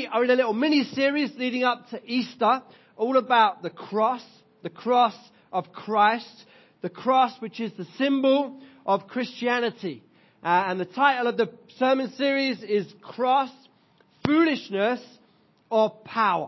We are in a little mini-series leading up to Easter, all about the cross of Christ, the cross which is the symbol of Christianity. And the title of the sermon series is Cross, Foolishness or Power.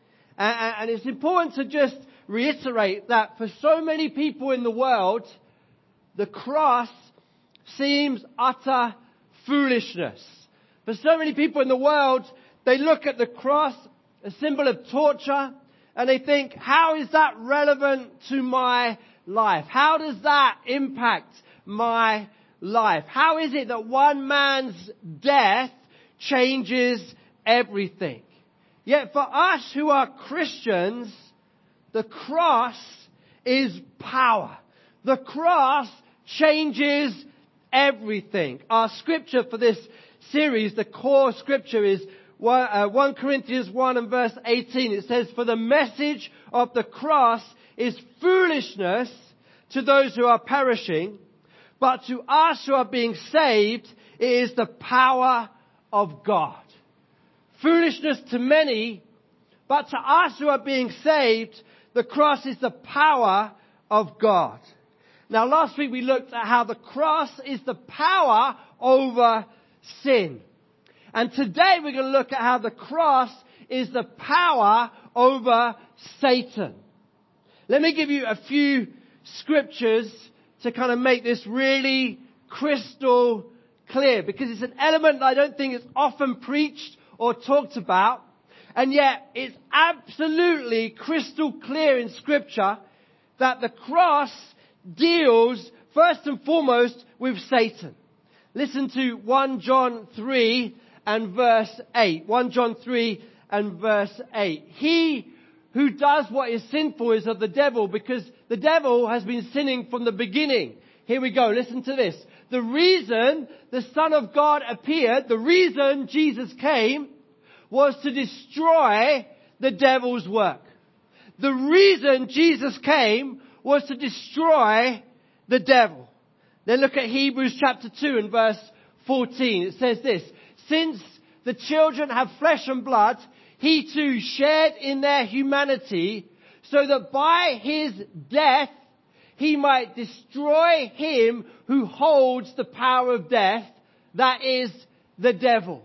And it's important to just reiterate that for so many people in the world, the cross seems utter foolishness. For so many people in the world, they look at the cross, a symbol of torture, and they think, how is that relevant to my life? How does that impact my life? How is it that one man's death changes everything? Yet for us who are Christians, the cross is power. The cross changes everything. Our scripture for this series, the core scripture, is 1 Corinthians 1 and verse 18. It says, "For the message of the cross is foolishness to those who are perishing, but to us who are being saved, it is the power of God." Foolishness to many, but to us who are being saved, the cross is the power of God. Now, last week we looked at how the cross is the power over sin. And today we're going to look at how the cross is the power over Satan. Let me give you a few scriptures to kind of make this really crystal clear, because it's an element that I don't think is often preached or talked about, and yet it's absolutely crystal clear in Scripture that the cross deals first and foremost with Satan. Listen to 1 John 3 and verse 8. 1 John 3 and verse 8. "He who does what is sinful is of the devil, because the devil has been sinning from the beginning." Here we go. Listen to this. The reason the Son of God appeared, the reason Jesus came, was to destroy the devil's work. The reason Jesus came was to destroy the devil. Then look at Hebrews chapter 2 and verse 14. It says this: "Since the children have flesh and blood, he too shared in their humanity, so that by his death he might destroy him who holds the power of death," that is, the devil.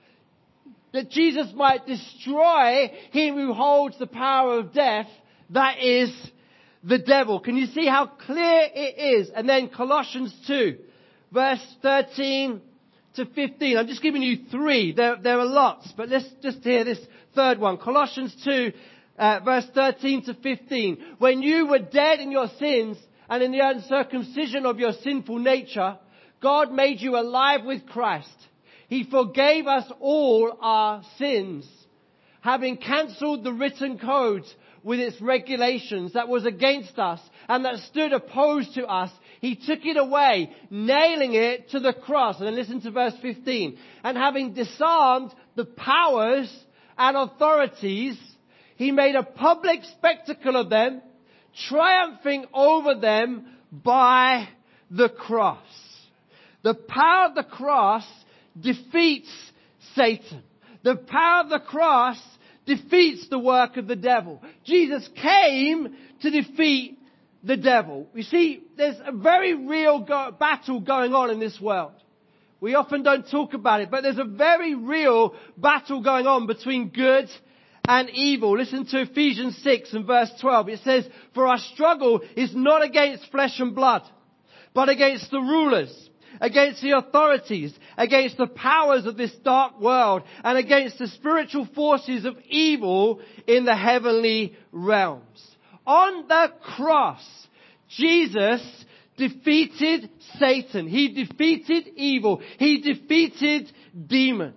That Jesus might destroy him who holds the power of death, that is the devil. Can you see how clear it is? And then Colossians 2, verse 13 to 15. I'm just giving you three. There are lots, but let's just hear this third one. Colossians 2, verse 13 to 15. "When you were dead in your sins and in the uncircumcision of your sinful nature, God made you alive with Christ. He forgave us all our sins, having cancelled the written code with its regulations that was against us and that stood opposed to us. He took it away, nailing it to the cross." And then listen to verse 15. "And having disarmed the powers and authorities, he made a public spectacle of them, triumphing over them by the cross." The power of the cross defeats Satan. The power of the cross defeats the work of the devil. Jesus came to defeat the devil. You see, there's a very real battle going on in this world. We often don't talk about it, but there's a very real battle going on between good and evil. Listen to Ephesians 6 and verse 12. It says, "For our struggle is not against flesh and blood, but against the rulers, against the authorities, against the powers of this dark world, and against the spiritual forces of evil in the heavenly realms." On the cross, Jesus defeated Satan. He defeated evil. He defeated demons.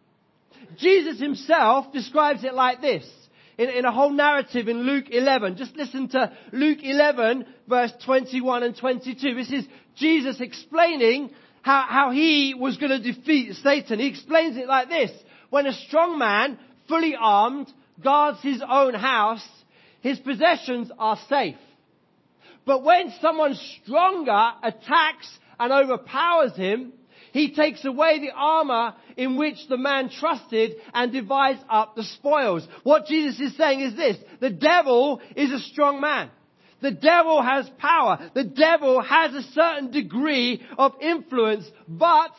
Jesus himself describes it like this in a whole narrative in Luke 11. Just listen to Luke 11, verse 21 and 22. This is Jesus explaining how he was going to defeat Satan. He explains it like this: "When a strong man, fully armed, guards his own house, his possessions are safe. But when someone stronger attacks and overpowers him, He takes away the armor in which the man trusted and divides up the spoils. What Jesus is saying is this: the devil is a strong man. The devil has power. The devil has a certain degree of influence, but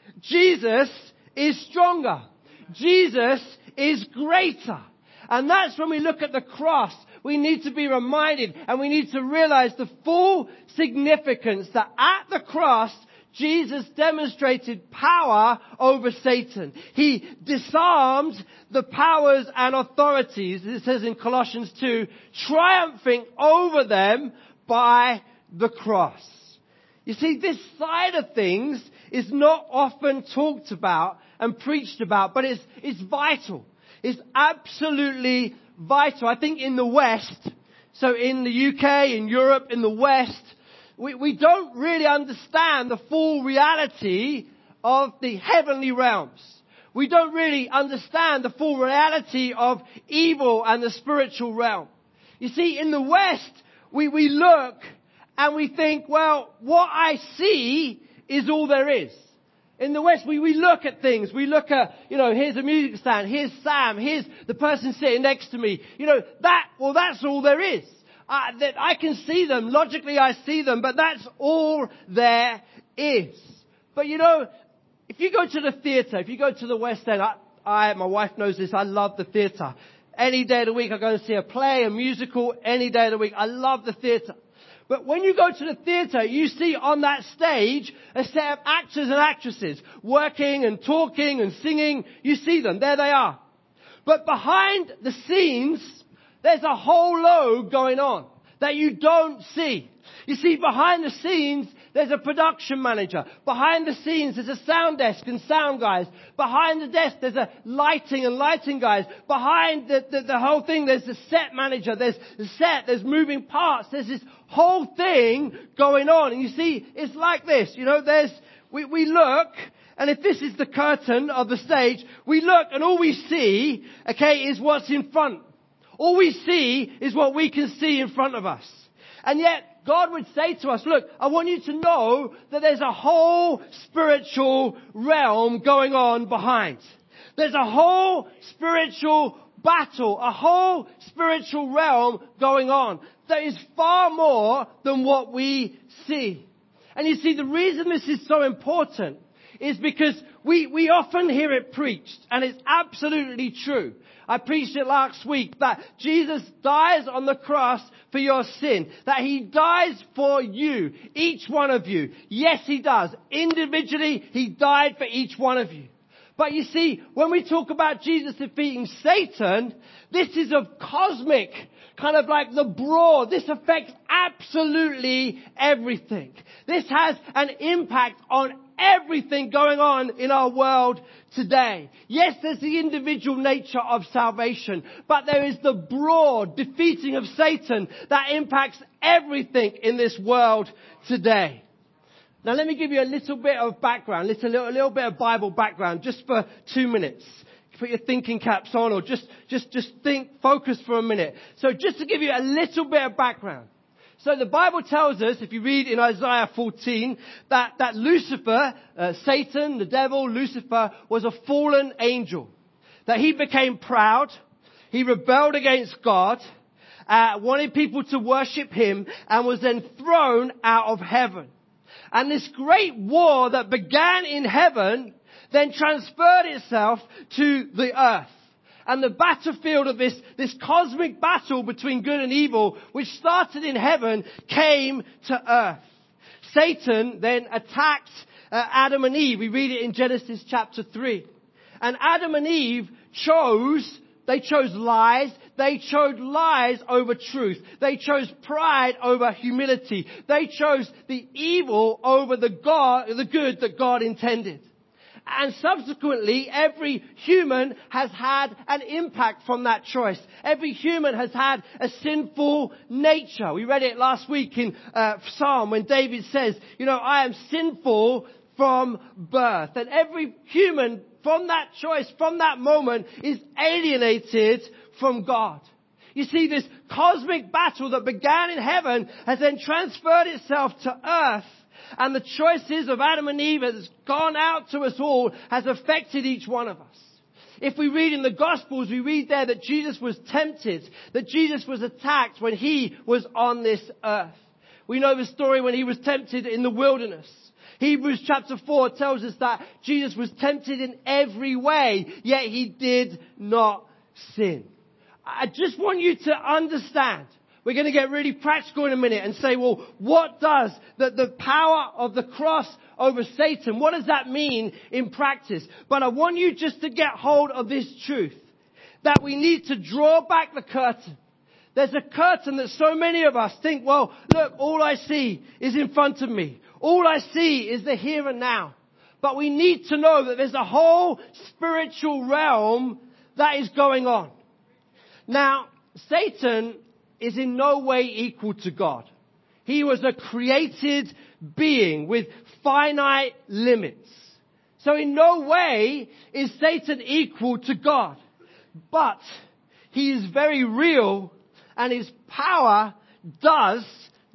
Jesus is stronger. Jesus is greater. And that's when we look at the cross, we need to be reminded and we need to realize the full significance that at the cross, Jesus demonstrated power over Satan. He disarmed the powers and authorities, it says in Colossians 2, triumphing over them by the cross. You see, this side of things is not often talked about and preached about, but it's vital. It's absolutely vital. I think in the West, so in the UK, in Europe, in the West, we don't really understand the full reality of the heavenly realms. We don't really understand the full reality of evil and the spiritual realm. You see, in the West, we look and we think, well, what I see is all there is. In the West, we look at things. We look at, here's a music stand. Here's Sam. Here's the person sitting next to me. That's all there is. That I can see them. Logically, I see them. But that's all there is. But if you go to the theatre, if you go to the West End, my wife knows this. I love the theatre. Any day of the week, I go and see a play, a musical. Any day of the week, I love the theatre. But when you go to the theatre, you see on that stage a set of actors and actresses working and talking and singing. You see them. There they are. But behind the scenes, there's a whole load going on that you don't see. You see, behind the scenes, there's a production manager. Behind the scenes, there's a sound desk and sound guys. Behind the desk, there's a lighting and lighting guys. Behind the whole thing, there's the set manager. There's the set, there's moving parts. There's this whole thing going on. And you see, it's like this. We look, and if this is the curtain of the stage, we look and all we see, is what's in front. All we see is what we can see in front of us. And yet, God would say to us, look, I want you to know that there's a whole spiritual realm going on behind. There's a whole spiritual battle, a whole spiritual realm going on that is far more than what we see. And you see, the reason this is so important is because we often hear it preached, and it's absolutely true. I preached it last week that Jesus dies on the cross for your sin. That He dies for you, each one of you. Yes, He does. Individually, He died for each one of you. But you see, when we talk about Jesus defeating Satan, this is of cosmic, kind of like the broad. This affects absolutely everything. This has an impact on everything going on in our world today. Yes, there's the individual nature of salvation, but there is the broad defeating of Satan that impacts everything in this world today. Now let me give you a little bit of background, a little bit of Bible background, just for 2 minutes. Put your thinking caps on, or just focus for a minute. So just to give you a little bit of background. So the Bible tells us, if you read in Isaiah 14, that Lucifer, Satan, the devil, Lucifer, was a fallen angel. That he became proud, he rebelled against God, wanted people to worship him, and was then thrown out of heaven. And this great war that began in heaven then transferred itself to the earth. And the battlefield of this cosmic battle between good and evil, which started in heaven, came to earth. Satan then attacked Adam and Eve. We read it in Genesis chapter 3. And Adam and Eve chose lies. They chose lies over truth. They chose pride over humility. They chose the evil over the good that God intended. And subsequently, every human has had an impact from that choice. Every human has had a sinful nature. We read it last week in Psalm when David says, I am sinful from birth. And every human from that choice, from that moment, is alienated from God. You see, this cosmic battle that began in heaven has then transferred itself to earth. And the choices of Adam and Eve has gone out to us all, has affected each one of us. If we read in the Gospels, we read there that Jesus was tempted, that Jesus was attacked when he was on this earth. We know the story when he was tempted in the wilderness. Hebrews chapter 4 tells us that Jesus was tempted in every way, yet he did not sin. I just want you to understand. We're going to get really practical in a minute and say, well, what does the power of the cross over Satan, what does that mean in practice? But I want you just to get hold of this truth, that we need to draw back the curtain. There's a curtain that so many of us think, well, look, all I see is in front of me. All I see is the here and now. But we need to know that there's a whole spiritual realm that is going on. Now, Satan is in no way equal to God. He was a created being with finite limits. So in no way is Satan equal to God. But he is very real, and his power does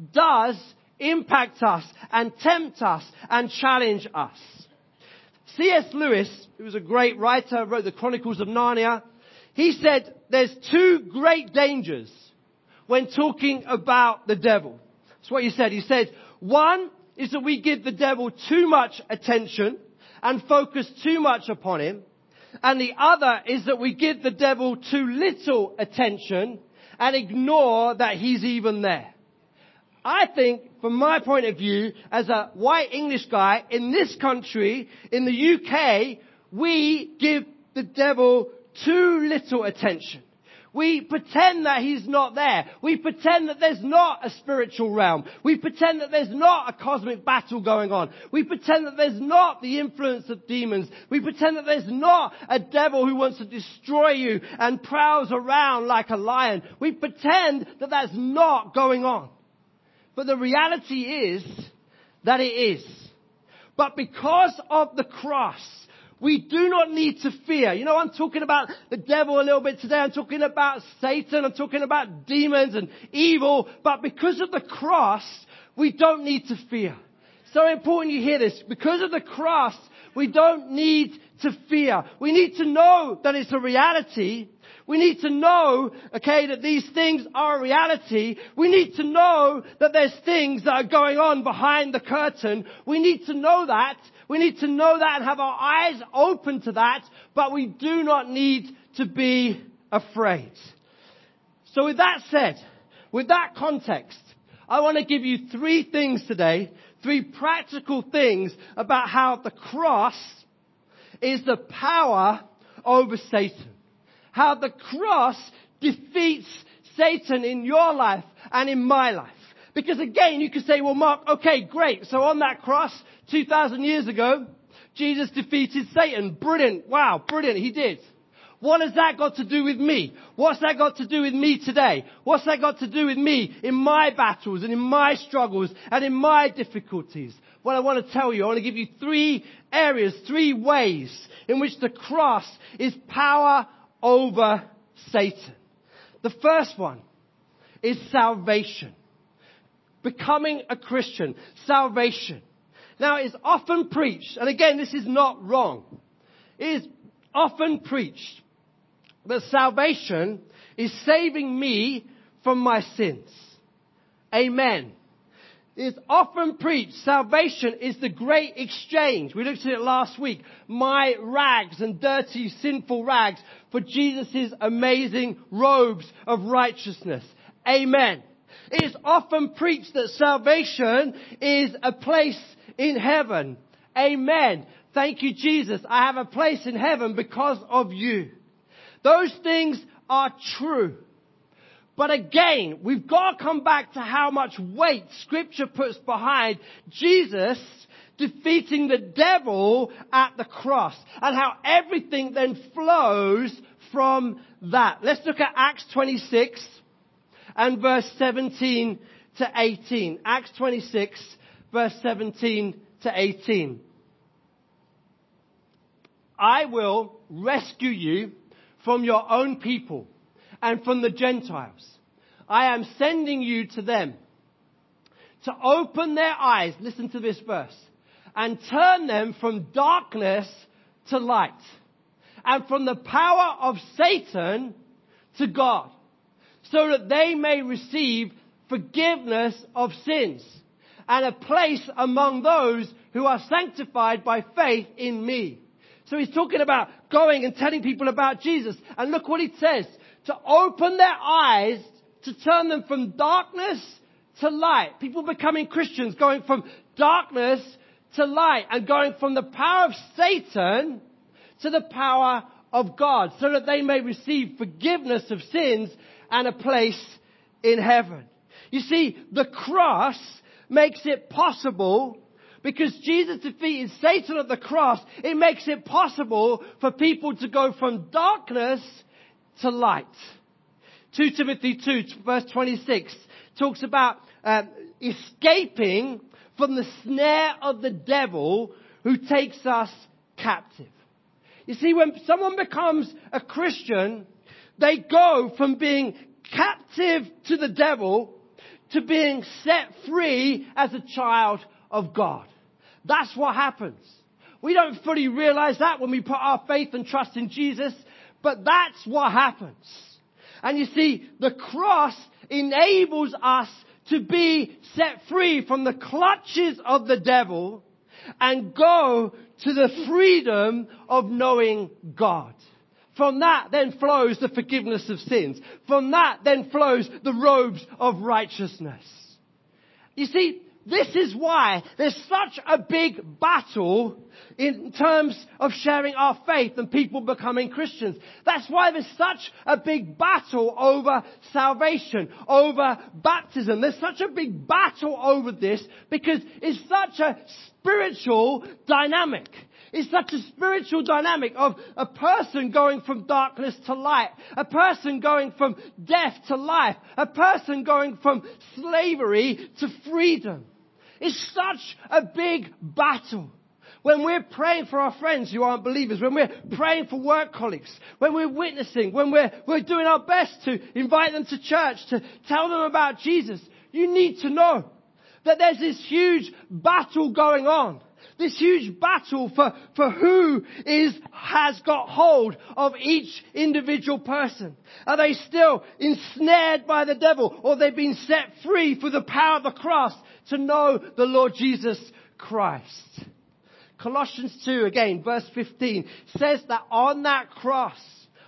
impact us and tempt us and challenge us. C.S. Lewis, who was a great writer, wrote the Chronicles of Narnia. He said there's two great dangers when talking about the devil. That's what he said. He said, one is that we give the devil too much attention and focus too much upon him. And the other is that we give the devil too little attention and ignore that he's even there. I think, from my point of view, as a white English guy in this country, in the UK, we give the devil too little attention. We pretend that he's not there. We pretend that there's not a spiritual realm. We pretend that there's not a cosmic battle going on. We pretend that there's not the influence of demons. We pretend that there's not a devil who wants to destroy you and prowls around like a lion. We pretend that that's not going on. But the reality is that it is. But because of the cross, we do not need to fear. You know, I'm talking about the devil a little bit today. I'm talking about Satan. I'm talking about demons and evil. But because of the cross, we don't need to fear. So important you hear this. Because of the cross, we don't need to fear. We need to know that it's a reality. We need to know, that these things are a reality. We need to know that there's things that are going on behind the curtain. We need to know that. We need to know that and have our eyes open to that. But we do not need to be afraid. So with that said, with that context, I want to give you three things today, three practical things about how the cross is the power over Satan. How the cross defeats Satan in your life and in my life. Because again, you could say, well, Mark, okay, great. So on that cross, 2,000 years ago, Jesus defeated Satan. Brilliant. Wow, brilliant. He did. What has that got to do with me? What's that got to do with me today? What's that got to do with me in my battles and in my struggles and in my difficulties? Well, I want to tell you, I want to give you three areas, three ways in which the cross is power over Satan. The first one is salvation. Becoming a Christian. Salvation. Now, it's often preached, and again, this is not wrong. It is often preached that salvation is saving me from my sins. Amen. It's often preached salvation is the great exchange. We looked at it last week. My rags and dirty, sinful rags for Jesus' amazing robes of righteousness. Amen. It is often preached that salvation is a place in heaven. Amen. Thank you, Jesus. I have a place in heaven because of you. Those things are true. But again, we've got to come back to how much weight Scripture puts behind Jesus defeating the devil at the cross and how everything then flows from that. Let's look at Acts 26 and verse 17 to 18. Acts 26, verse 17 to 18. I will rescue you from your own people and from the Gentiles. I am sending you to them. to open their eyes, listen to this verse, and turn them from darkness to light, and from the power of Satan to God, so that they may receive forgiveness of sins and a place among those who are sanctified by faith in me. So he's talking about going and telling people about Jesus. And look what he says, to open their eyes, to turn them from darkness to light. People becoming Christians, going from darkness to light, and going from the power of Satan to the power of God, so that they may receive forgiveness of sins and a place in heaven. You see, the cross makes it possible, because Jesus defeated Satan at the cross, it makes it possible for people to go from darkness to light. 2 Timothy 2 verse 26 talks about escaping from the snare of the devil who takes us captive. You see, when someone becomes a Christian, they go from being captive to the devil to being set free as a child of God. That's what happens. We don't fully realize that when we put our faith and trust in Jesus, but that's what happens. And you see, the cross enables us to be set free from the clutches of the devil and go to the freedom of knowing God. From that then flows the forgiveness of sins. From that then flows the robes of righteousness. You see, this is why there's such a big battle in terms of sharing our faith and people becoming Christians. That's why there's such a big battle over salvation, over baptism. There's such a big battle over this because it's such a spiritual dynamic. It's such a spiritual dynamic of a person going from darkness to light, a person going from death to life, a person going from slavery to freedom. It's such a big battle. When we're praying for our friends who aren't believers, when we're praying for work colleagues, when we're witnessing, when we're doing our best to invite them to church, to tell them about Jesus, you need to know that there's this huge battle going on. This huge battle for who has got hold of each individual person. Are they still ensnared by the devil, or they've been set free through the power of the cross to know the Lord Jesus Christ? Colossians 2 again, verse 15 says that on that cross,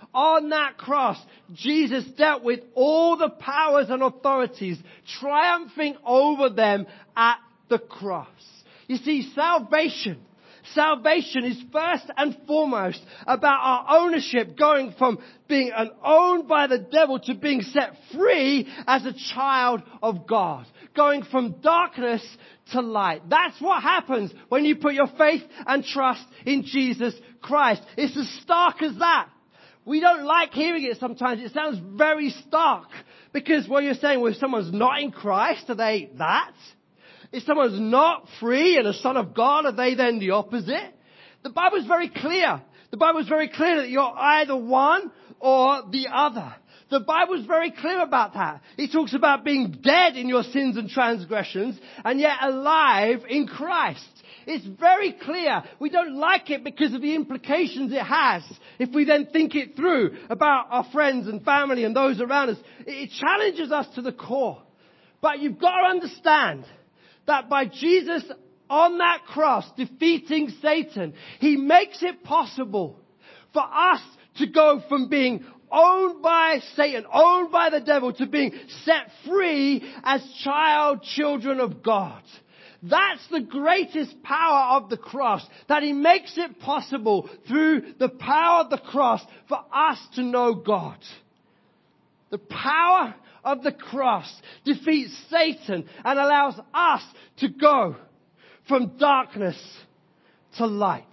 Jesus dealt with all the powers and authorities, triumphing over them at the cross. You see, salvation is first and foremost about our ownership, going from being owned by the devil to being set free as a child of God. Going from darkness to light. That's what happens when you put your faith and trust in Jesus Christ. It's as stark as that. We don't like hearing it sometimes. It sounds very stark. Because what you're saying, well, if someone's not in Christ, are they that? If someone's not free and a son of God, are they then the opposite? The Bible's very clear. The Bible's very clear that you're either one or the other. The Bible's very clear about that. It talks about being dead in your sins and transgressions and yet alive in Christ. It's very clear. We don't like it because of the implications it has. If we then think it through about our friends and family and those around us, it challenges us to the core. But you've got to understand that by Jesus on that cross defeating Satan, He makes it possible for us to go from being owned by Satan, owned by the devil, to being set free as children of God. That's the greatest power of the cross, that He makes it possible through the power of the cross for us to know God. The power of the cross defeats Satan and allows us to go from darkness to light.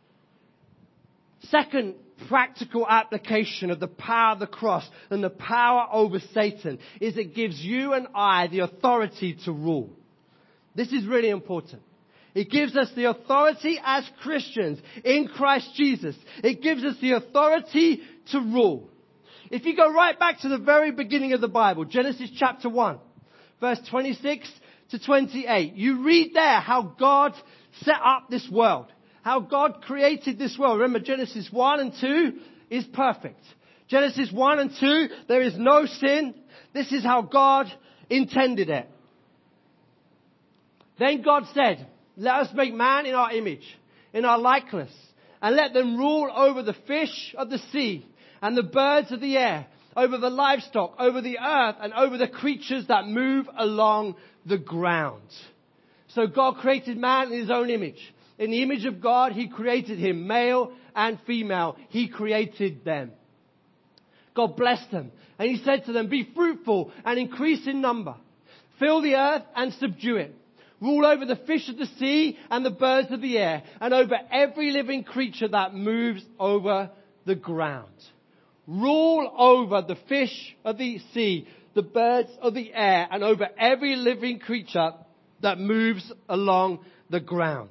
Second practical application of the power of the cross and the power over Satan is it gives you and I the authority to rule. This is really important. It gives us the authority as Christians in Christ Jesus. It gives us the authority to rule. If you go right back to the very beginning of the Bible, Genesis chapter 1, verse 26 to 28, you read there how God set up this world. How God created this world. Remember, Genesis 1 and 2 is perfect. Genesis 1 and 2, there is no sin. This is how God intended it. Then God said, let us make man in our image, in our likeness, and let them rule over the fish of the sea and the birds of the air, over the livestock, over the earth, and over the creatures that move along the ground. So God created man in his own image. In the image of God, he created him, male and female. He created them. God blessed them. And he said to them, be fruitful and increase in number. Fill the earth and subdue it. Rule over the fish of the sea and the birds of the air, and over every living creature that moves over the ground. Rule over the fish of the sea, the birds of the air, and over every living creature that moves along the ground.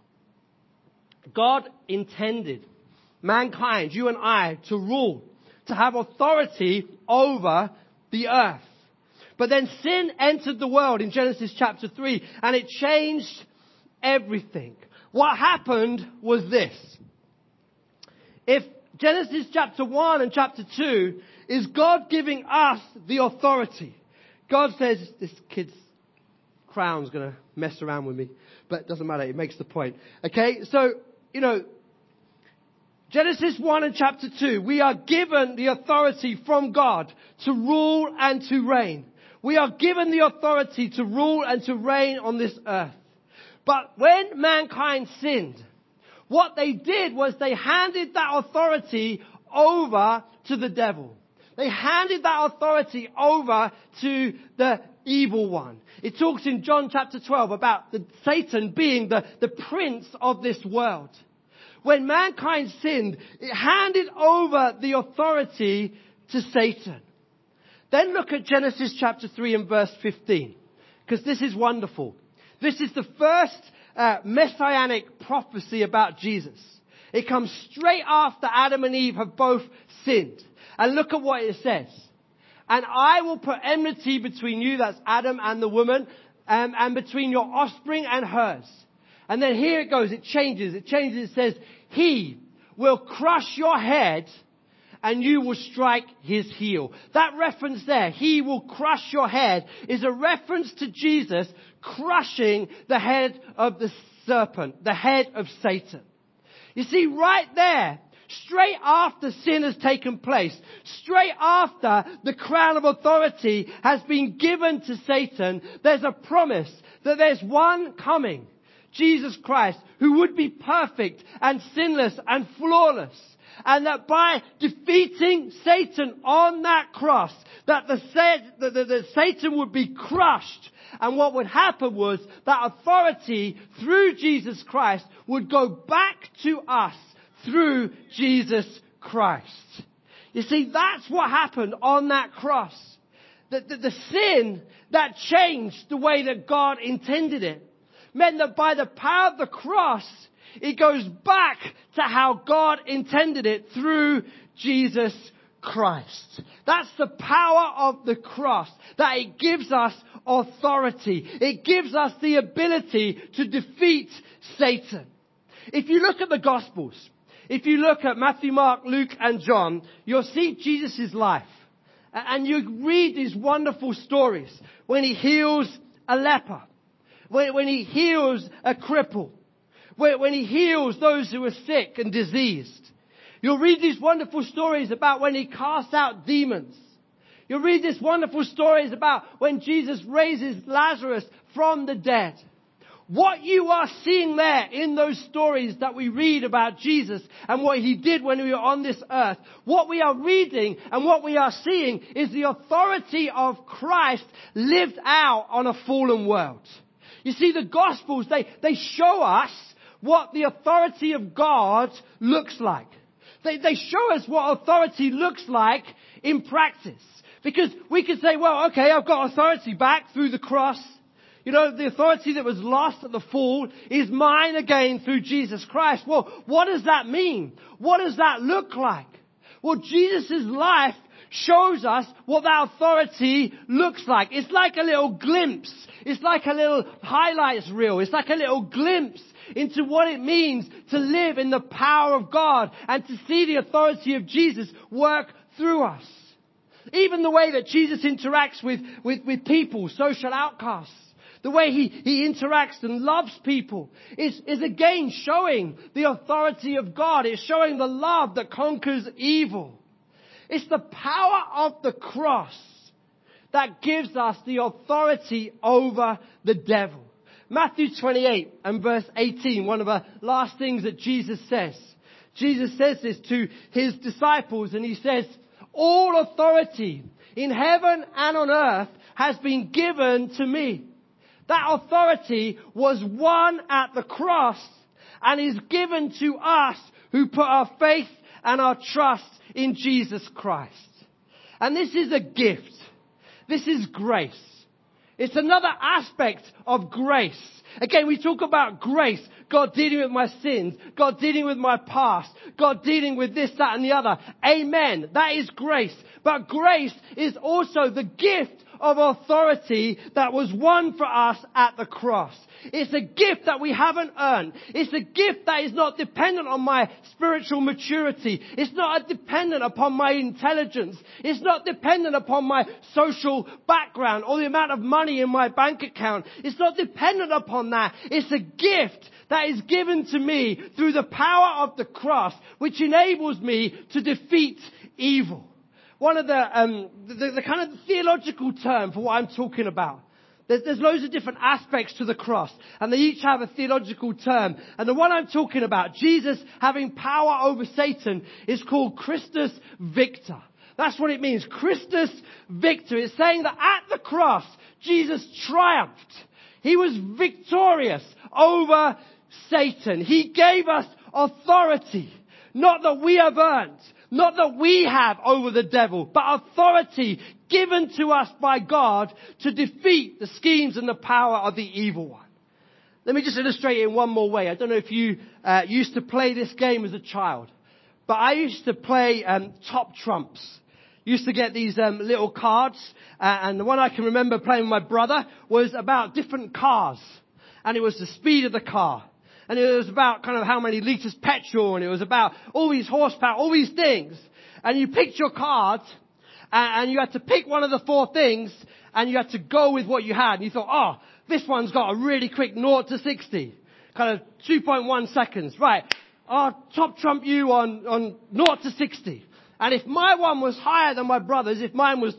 God intended mankind, you and I, to rule, to have authority over the earth. But then sin entered the world in Genesis chapter 3, and it changed everything. What happened was this. If Genesis chapter 1 and chapter 2 is God giving us the authority. God says, this kid's crown's going to mess around with me, but it doesn't matter. It makes the point. Okay, so, Genesis 1 and chapter 2, we are given the authority from God to rule and to reign. We are given the authority to rule and to reign on this earth. But when mankind sinned, what they did was they handed that authority over to the devil. They handed that authority over to the evil one. It talks in John chapter 12 about Satan being the prince of this world. When mankind sinned, it handed over the authority to Satan. Then look at Genesis chapter 3 and verse 15. Because this is wonderful. This is the first messianic prophecy about Jesus. It comes straight after Adam and Eve have both sinned. And look at what it says. And I will put enmity between you, that's Adam and the woman, and between your offspring and hers. And then here it goes, it changes. It says, he will crush your head and you will strike his heel. That reference there, he will crush your head, is a reference to Jesus crushing the head of the serpent, the head of Satan. You see, right there, straight after sin has taken place, straight after the crown of authority has been given to Satan, there's a promise that there's one coming, Jesus Christ, who would be perfect and sinless and flawless. And that by defeating Satan on that cross, that the Satan would be crushed. And what would happen was that authority through Jesus Christ would go back to us through Jesus Christ. You see, that's what happened on that cross. The sin that changed the way that God intended it meant that by the power of the cross, it goes back to how God intended it through Jesus Christ. That's the power of the cross, that it gives us authority. It gives us the ability to defeat Satan. If you look at the Gospels, if you look at Matthew, Mark, Luke, and John, you'll see Jesus' life. And you read these wonderful stories when he heals a leper, when he heals a cripple, when he heals those who are sick and diseased. You'll read these wonderful stories about when he casts out demons. You'll read these wonderful stories about when Jesus raises Lazarus from the dead. What you are seeing there in those stories that we read about Jesus and what he did when we were on this earth, what we are reading and what we are seeing is the authority of Christ lived out on a fallen world. You see, the Gospels, they show us what the authority of God looks like. They show us what authority looks like in practice. Because we could say, well, okay, I've got authority back through the cross. You know, the authority that was lost at the fall is mine again through Jesus Christ. Well, what does that mean? What does that look like? Well, Jesus' life shows us what that authority looks like. It's like a little glimpse. It's like a little highlights reel. It's like a little glimpse into what it means to live in the power of God and to see the authority of Jesus work through us. Even the way that Jesus interacts with people, social outcasts, the way he interacts and loves people is again showing the authority of God. It's showing the love that conquers evil. It's the power of the cross that gives us the authority over the devil. Matthew 28 and verse 18, one of the last things that Jesus says. Jesus says this to his disciples, and he says, all authority in heaven and on earth has been given to me. That authority was won at the cross and is given to us who put our faith and our trust in Jesus Christ. And this is a gift. This is grace. It's another aspect of grace. Again, we talk about grace. God dealing with my sins. God dealing with my past. God dealing with this, that, and the other. Amen. That is grace. But grace is also the gift of authority that was won for us at the cross. It's a gift that we haven't earned. It's a gift that is not dependent on my spiritual maturity. It's not dependent upon my intelligence. It's not dependent upon my social background or the amount of money in my bank account. It's not dependent upon that. It's a gift that is given to me through the power of the cross, which enables me to defeat evil. One of the kind of theological term for what I'm talking about. There's loads of different aspects to the cross, and they each have a theological term. And the one I'm talking about, Jesus having power over Satan, is called Christus Victor. That's what it means. Christus Victor. It's saying that at the cross, Jesus triumphed. He was victorious over Satan. He gave us authority. Not that we have earned. Not that we have over the devil, but authority given to us by God to defeat the schemes and the power of the evil one. Let me just illustrate it in one more way. I don't know if you used to play this game as a child, but I used to play Top Trumps. Used to get these little cards, and the one I can remember playing with my brother was about different cars, and it was the speed of the car. And it was about kind of how many litres petrol, and it was about all these horsepower, all these things. And you picked your card, and you had to pick one of the four things, and you had to go with what you had. And you thought, oh, this one's got a really quick 0 to 60. Kind of 2.1 seconds. Right. I'll top trump you on 0 to 60. And if my one was higher than my brother's, if mine was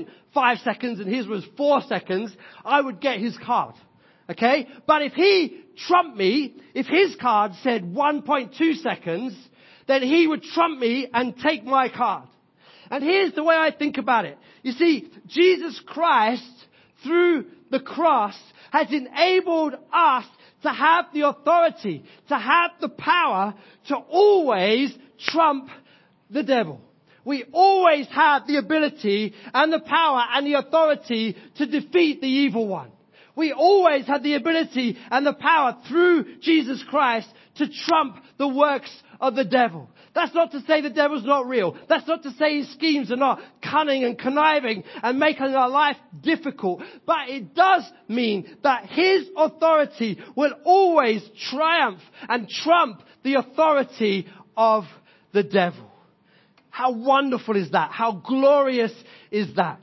2.5 seconds and his was 4 seconds, I would get his card. Okay? But if he trumped me, if his card said 1.2 seconds, then he would trump me and take my card. And here's the way I think about it. You see, Jesus Christ, through the cross, has enabled us to have the authority, to have the power to always trump the devil. We always have the ability and the power and the authority to defeat the evil one. We always had the ability and the power through Jesus Christ to trump the works of the devil. That's not to say the devil's not real. That's not to say his schemes are not cunning and conniving and making our life difficult. But it does mean that his authority will always triumph and trump the authority of the devil. How wonderful is that? How glorious is that?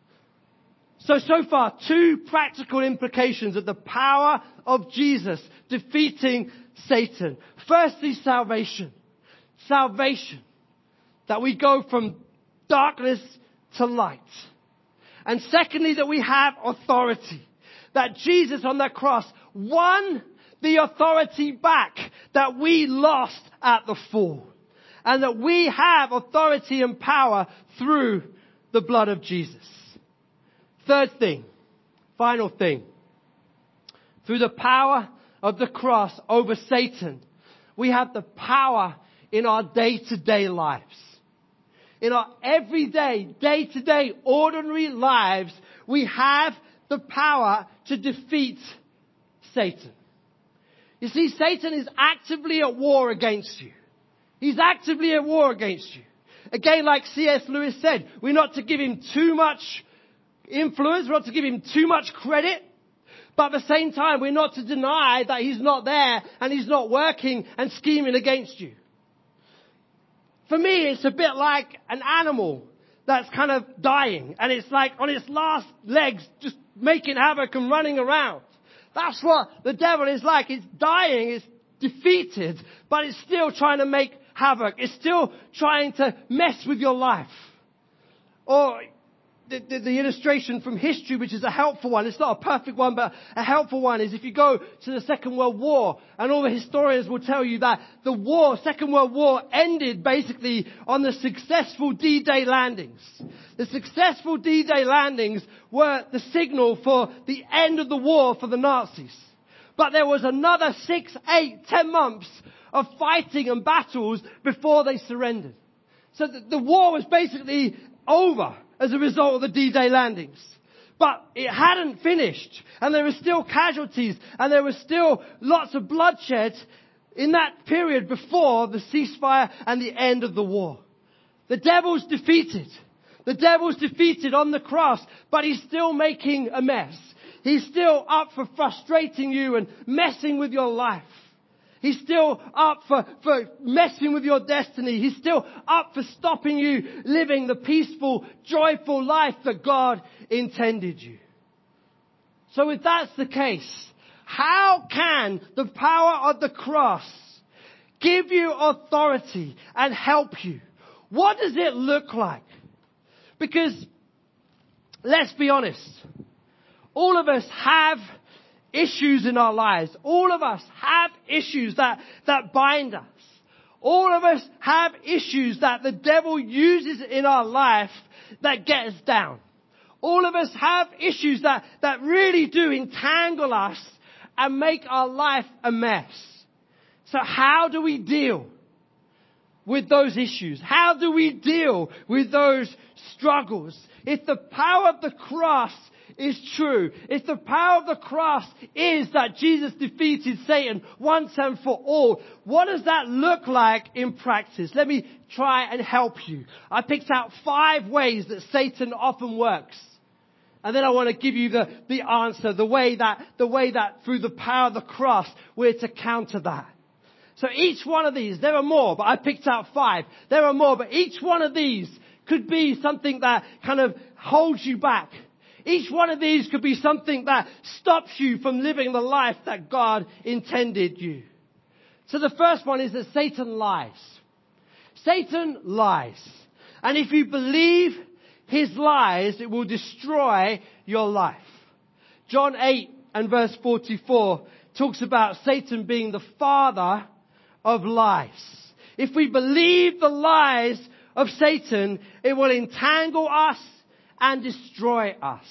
So far, two practical implications of the power of Jesus defeating Satan. Firstly, salvation. Salvation. That we go from darkness to light. And secondly, that we have authority. That Jesus on that cross won the authority back that we lost at the fall. And that we have authority and power through the blood of Jesus. Third thing, final thing, through the power of the cross over Satan, we have the power in our day-to-day lives. In our everyday, day-to-day, ordinary lives, we have the power to defeat Satan. You see, Satan is actively at war against you. He's actively at war against you. Again, like C.S. Lewis said, we're not to give him too much influence. We're not to give him too much credit. But at the same time, we're not to deny that he's not there and he's not working and scheming against you. For me, it's a bit like an animal that's kind of dying. And it's like on its last legs, just making havoc and running around. That's what the devil is like. It's dying, it's defeated, but it's still trying to make havoc. It's still trying to mess with your life. Or the illustration from history, which is a helpful one. It's not a perfect one, but a helpful one is if you go to the Second World War, and all the historians will tell you that the Second World War ended basically on the successful D-Day landings. The successful D-Day landings were the signal for the end of the war for the Nazis. But there was another 6, 8, 10 months of fighting and battles before they surrendered. So the war was basically over as a result of the D-Day landings. But it hadn't finished. And there were still casualties. And there was still lots of bloodshed in that period before the ceasefire and the end of the war. The devil's defeated. The devil's defeated on the cross. But he's still making a mess. He's still up for frustrating you and messing with your life. He's still up for messing with your destiny. He's still up for stopping you living the peaceful, joyful life that God intended you. So if that's the case, how can the power of the cross give you authority and help you? What does it look like? Because, let's be honest, all of us have issues in our lives. All of us have issues that bind us. All of us have issues that the devil uses in our life that get us down. All of us have issues that really do entangle us and make our life a mess. So how do we deal with those issues? How do we deal with those struggles? If the power of the cross is true, if the power of the cross is that Jesus defeated Satan once and for all, what does that look like in practice? Let me try and help you. I picked out 5 ways that Satan often works. And then I want to give you the answer, the way that through the power of the cross, we're to counter that. So each one of these, there are more, but I picked out 5. There are more, but each one of these could be something that kind of holds you back. Each one of these could be something that stops you from living the life that God intended you. So the first one is that Satan lies. Satan lies. And if you believe his lies, it will destroy your life. John 8 and verse 44 talks about Satan being the father of lies. If we believe the lies of Satan, it will entangle us and destroy us.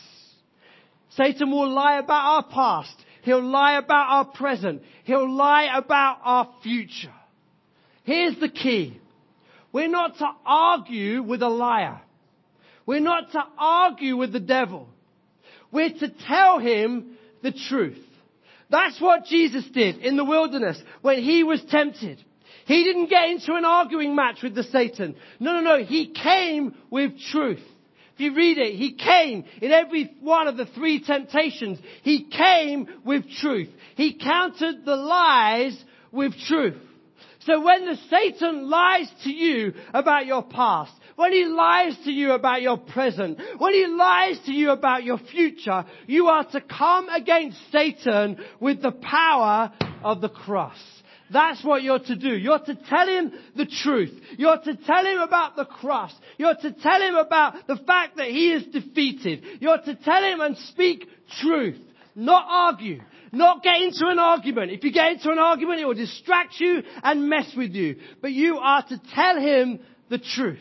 Satan will lie about our past. He'll lie about our present. He'll lie about our future. Here's the key. We're not to argue with a liar. We're not to argue with the devil. We're to tell him the truth. That's what Jesus did in the wilderness when he was tempted. He didn't get into an arguing match with the Satan. No. He came with truth. If you read it, he came in every one of the 3 temptations. He came with truth. He countered the lies with truth. So when the Satan lies to you about your past, when he lies to you about your present, when he lies to you about your future, you are to come against Satan with the power of the cross. That's what you're to do. You're to tell him the truth. You're to tell him about the cross. You're to tell him about the fact that he is defeated. You're to tell him and speak truth. Not argue. Not get into an argument. If you get into an argument, it will distract you and mess with you. But you are to tell him the truth.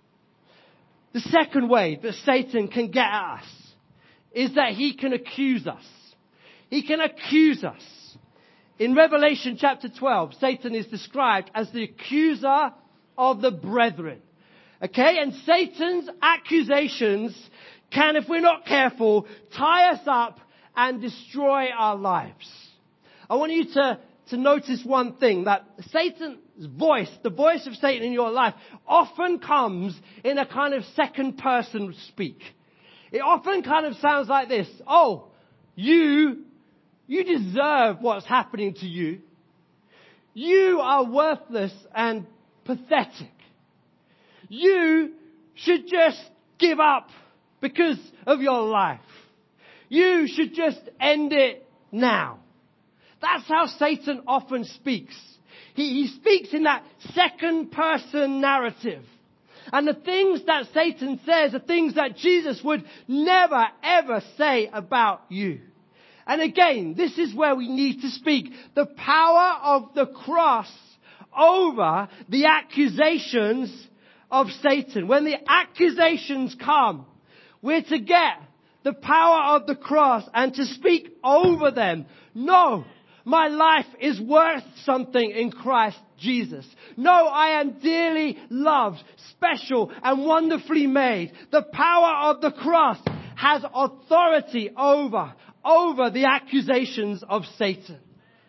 The second way that Satan can get at us is that he can accuse us. He can accuse us. In Revelation chapter 12, Satan is described as the accuser of the brethren. Okay? And Satan's accusations can, if we're not careful, tie us up and destroy our lives. I want you to notice one thing, that Satan voice, the voice of Satan in your life, often comes in a kind of second person speak. It often kind of sounds like this. Oh, you deserve what's happening to you. You are worthless and pathetic. You should just give up because of your life. You should just end it now. That's how Satan often speaks. He speaks in that second person narrative. And the things that Satan says are things that Jesus would never ever say about you. And again, this is where we need to speak the power of the cross over the accusations of Satan. When the accusations come, we're to get the power of the cross and to speak over them. No, my life is worth something in Christ Jesus. No, I am dearly loved, special and wonderfully made. The power of the cross has authority over the accusations of Satan.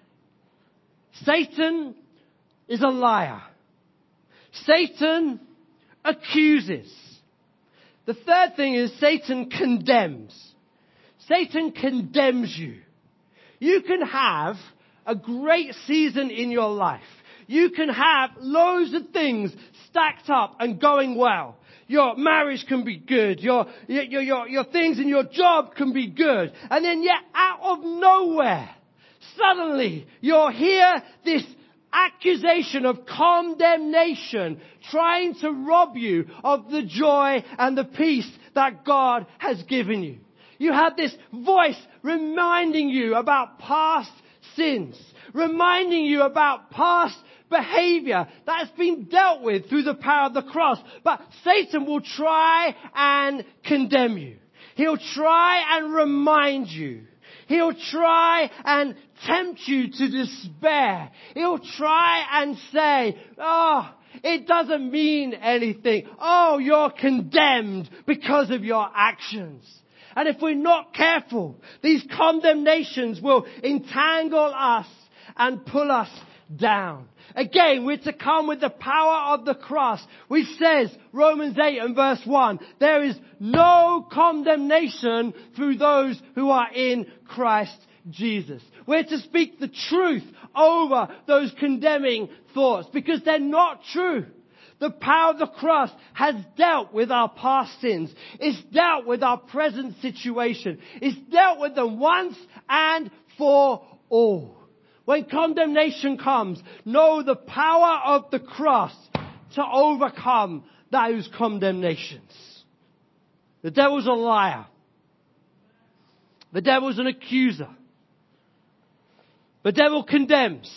Satan is a liar. Satan accuses. The third thing is Satan condemns. Satan condemns you. You can have a great season in your life. You can have loads of things stacked up and going well. Your marriage can be good. Your things in your job can be good. And then yet out of nowhere, suddenly you'll hear this accusation of condemnation trying to rob you of the joy and the peace that God has given you. You have this voice reminding you about past sins, reminding you about past behavior that has been dealt with through the power of the cross. But Satan will try and condemn you. He'll try and remind you. He'll try and tempt you to despair. He'll try and say, oh, it doesn't mean anything. Oh, you're condemned because of your actions. And if we're not careful, these condemnations will entangle us and pull us down. Again, we're to come with the power of the cross, which says, Romans 8 and verse 1, there is no condemnation through those who are in Christ Jesus. We're to speak the truth over those condemning thoughts because they're not true. The power of the cross has dealt with our past sins. It's dealt with our present situation. It's dealt with them once and for all. When condemnation comes, know the power of the cross to overcome those condemnations. The devil's a liar. The devil's an accuser. The devil condemns.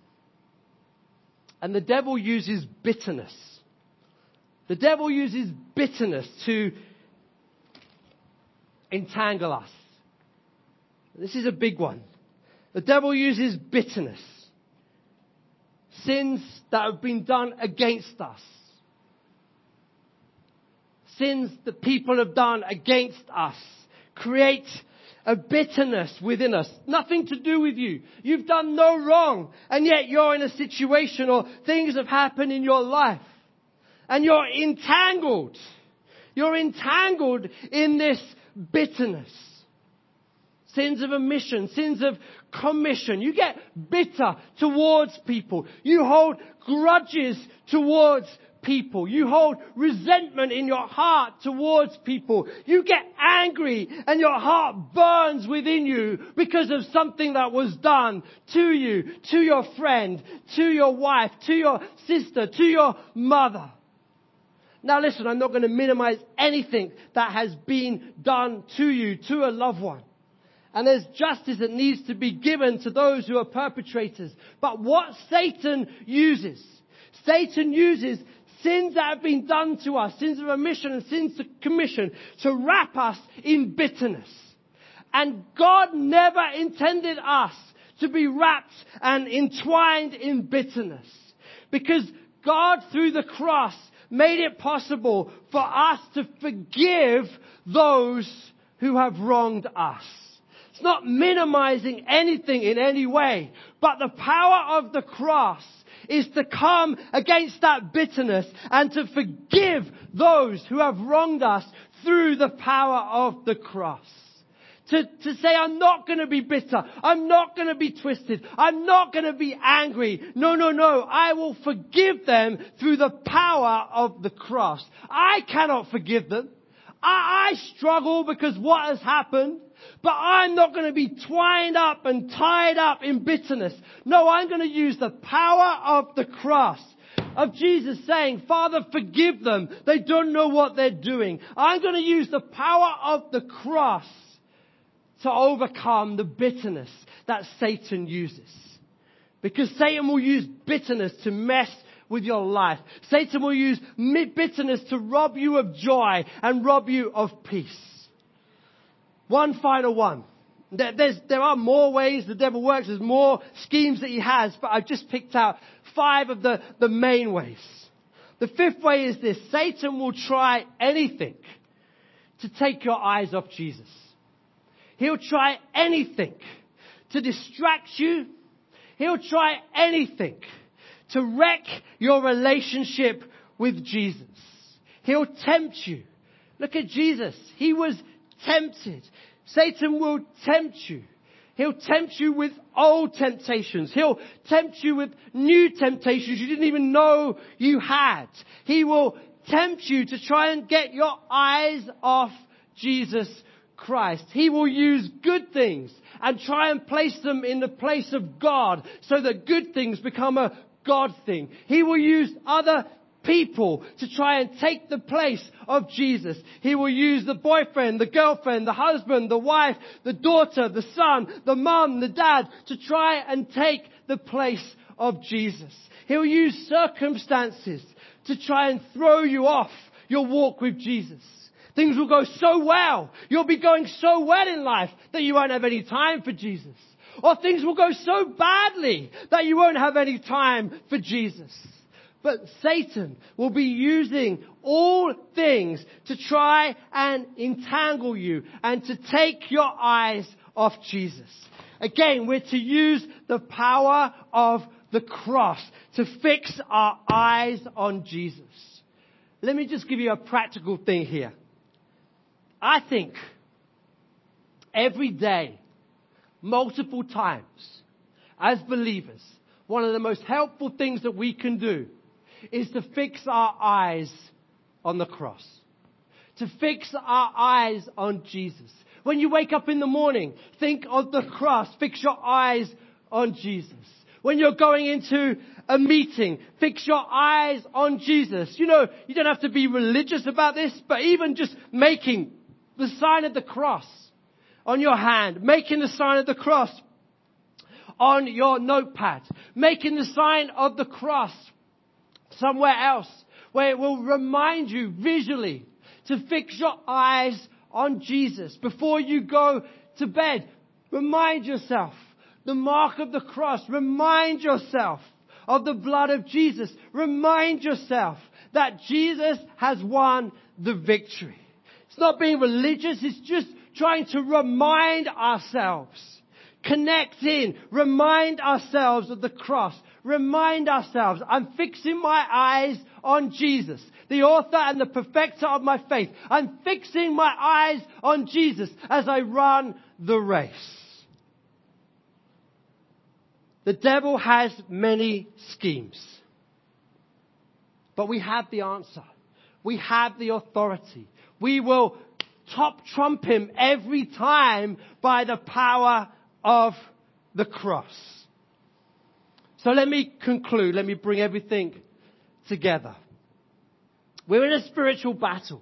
And the devil uses bitterness. The devil uses bitterness to entangle us. This is a big one. The devil uses bitterness. Sins that have been done against us. Sins that people have done against us create a bitterness within us. Nothing to do with you. You've done no wrong. And yet you're in a situation or things have happened in your life. And you're entangled. You're entangled in this bitterness. Sins of omission, sins of commission. You get bitter towards people. You hold grudges towards people. You hold resentment in your heart towards people. You get angry and your heart burns within you because of something that was done to you, to your friend, to your wife, to your sister, to your mother. Now listen, I'm not going to minimize anything that has been done to you, to a loved one. And there's justice that needs to be given to those who are perpetrators. But what Satan uses sins that have been done to us, sins of omission and sins of commission, to wrap us in bitterness. And God never intended us to be wrapped and entwined in bitterness. Because God, through the cross, made it possible for us to forgive those who have wronged us. It's not minimizing anything in any way, but the power of the cross is to come against that bitterness and to forgive those who have wronged us through the power of the cross. To say, I'm not going to be bitter. I'm not going to be twisted. I'm not going to be angry. No. I will forgive them through the power of the cross. I cannot forgive them. I struggle because what has happened. But I'm not going to be twined up and tied up in bitterness. No, I'm going to use the power of the cross. Of Jesus saying, Father, forgive them. They don't know what they're doing. I'm going to use the power of the cross to overcome the bitterness that Satan uses. Because Satan will use bitterness to mess with your life. Satan will use bitterness to rob you of joy and rob you of peace. One final one. There are more ways the devil works. There's more schemes that he has. But I've just picked out 5 of the main ways. The 5th way is this. Satan will try anything to take your eyes off Jesus. He'll try anything to distract you. He'll try anything to wreck your relationship with Jesus. He'll tempt you. Look at Jesus. He was tempted. Satan will tempt you. He'll tempt you with old temptations. He'll tempt you with new temptations you didn't even know you had. He will tempt you to try and get your eyes off Jesus Christ. He will use good things and try and place them in the place of God so that good things become a God thing. He will use other people to try and take the place of Jesus. He will use the boyfriend, the girlfriend, the husband, the wife, the daughter, the son, the mum, the dad to try and take the place of Jesus. He'll use circumstances to try and throw you off your walk with Jesus. Things will go so well. You'll be going so well in life that you won't have any time for Jesus. Or things will go so badly that you won't have any time for Jesus. But Satan will be using all things to try and entangle you and to take your eyes off Jesus. Again, we're to use the power of the cross to fix our eyes on Jesus. Let me just give you a practical thing here. I think every day, multiple times, as believers, one of the most helpful things that we can do is to fix our eyes on the cross. To fix our eyes on Jesus. When you wake up in the morning, think of the cross. Fix your eyes on Jesus. When you're going into a meeting, fix your eyes on Jesus. You know, you don't have to be religious about this, but even just making the sign of the cross on your hand, making the sign of the cross on your notepad, making the sign of the cross somewhere else where it will remind you visually to fix your eyes on Jesus. Before you go to bed, remind yourself the mark of the cross. Remind yourself of the blood of Jesus. Remind yourself that Jesus has won the victory. It's not being religious. It's just trying to remind ourselves. Connect in. Remind ourselves of the cross. Remind ourselves, I'm fixing my eyes on Jesus, the author and the perfecter of my faith. I'm fixing my eyes on Jesus as I run the race. The devil has many schemes. But we have the answer. We have the authority. We will top trump him every time by the power of the cross. So let me conclude. Let me bring everything together. We're in a spiritual battle.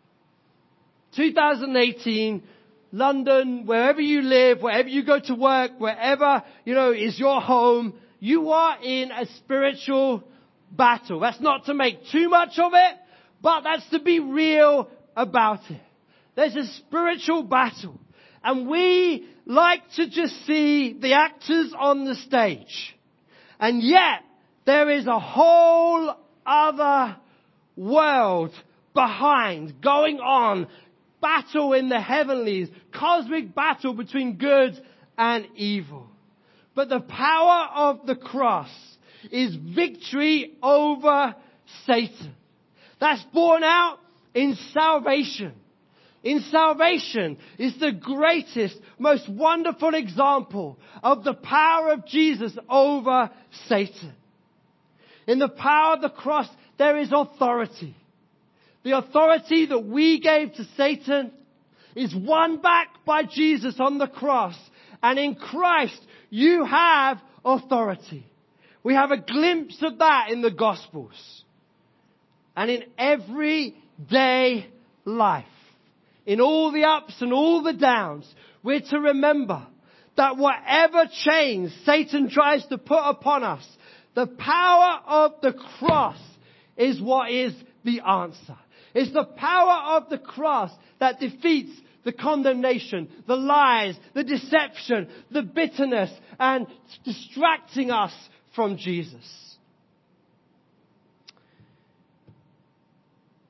2018, London, wherever you live, wherever you go to work, wherever, is your home, you are in a spiritual battle. That's not to make too much of it, but that's to be real about it. There's a spiritual battle. And we like to just see the actors on the stage. And yet, there is a whole other world behind, going on, battle in the heavenlies, cosmic battle between good and evil. But the power of the cross is victory over Satan. That's born out in salvation. In salvation is the greatest, most wonderful example of the power of Jesus over Satan. In the power of the cross, there is authority. The authority that we gave to Satan is won back by Jesus on the cross. And in Christ, you have authority. We have a glimpse of that in the Gospels. And in everyday life, in all the ups and all the downs, we're to remember that whatever chains Satan tries to put upon us, the power of the cross is what is the answer. It's the power of the cross that defeats the condemnation, the lies, the deception, the bitterness, and distracting us from Jesus.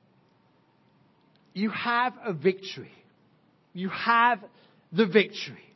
You have a victory. You have the victory.